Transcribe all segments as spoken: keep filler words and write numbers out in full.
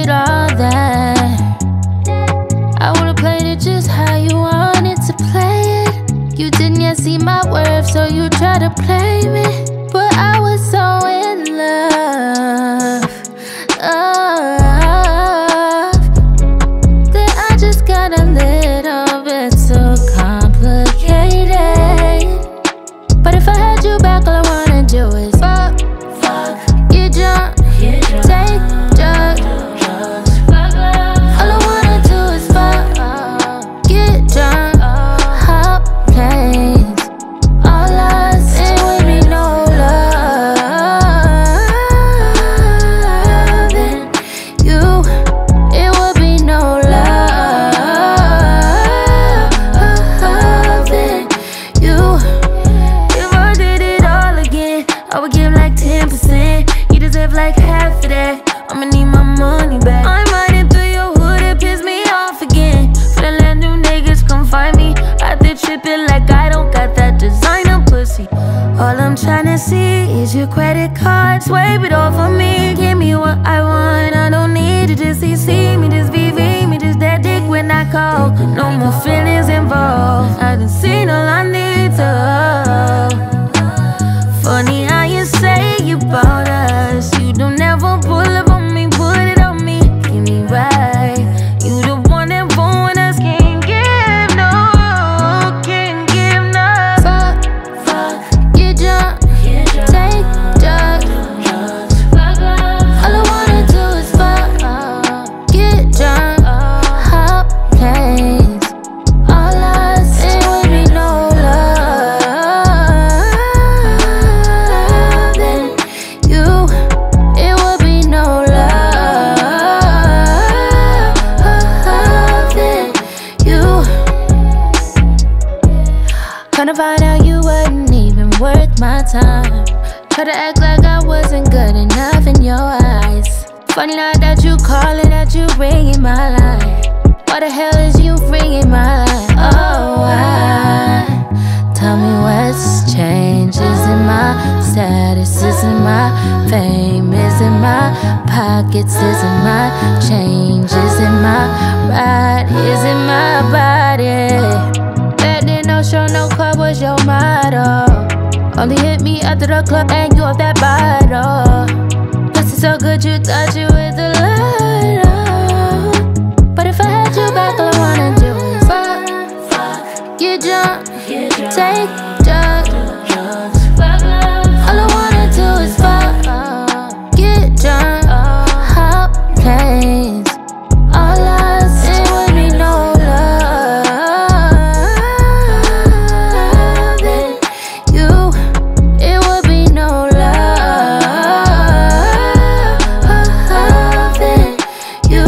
all that. I would've played it just how you wanted to play it. You didn't yet see my worth, so you tried to play me. But I was so in love, love, that I just got a little bit too complicated. But if I had you back, all I wanna do is fuck, fuck, get drunk, get drunk, take drugs. All I wanna do is fuck, get drunk, hop planes. All us ain't with me, no loving you. It would be no loving you. If I did it all again, I would give like ten percent. You deserve like half of that. I'ma need my money back. I'm riding through your hood, it pissed me off again. For the let new niggas come find me out there tripping like I don't got that designer pussy. All I'm tryna see is your credit card. Swipe it off for me, give me what I want. I don't need to just C C me, just V V me, just that dick when I call. No more feelings involved, I done seen all I need to. Funny how you say you bought us. You don't ever pull up on me, put it on me, get me right. You the one that won't us, can't give no, can't give no. Fuck, fuck, get drunk, take drugs. All I wanna do is fuck, get drunk, hop planes. All us ain't with me, no loving you. It would be no loving you. Kinda find out you wasn't even worth my time. Try to act like I wasn't good enough in your eyes. Funny now that you calling, that you ringing my line. Why the hell is you ringing my line? Oh, why? Tell me what's changed. Is it my status? Is it my fame? Is it my pockets? Is it my change? Is it my ride? Is it my body? Back then, no show, no club was your motto. Only hit me after the club and you off that bottle. Plus it's so good you thought you was the light. But if I had you back, all I wanna do is fuck, fuck, get drunk, take drugs. All I wanna do is fuck, get drunk, hop planes. All us ain't with me, no loving you. It would be no loving you.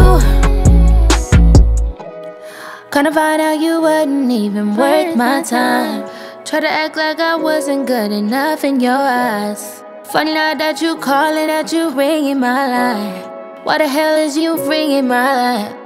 Kinda find out you wasn't even worth my time. Try to act like I wasn't good enough in your eyes. Funny now that you calling, that you ringing my line. Why the hell is you ringing my line?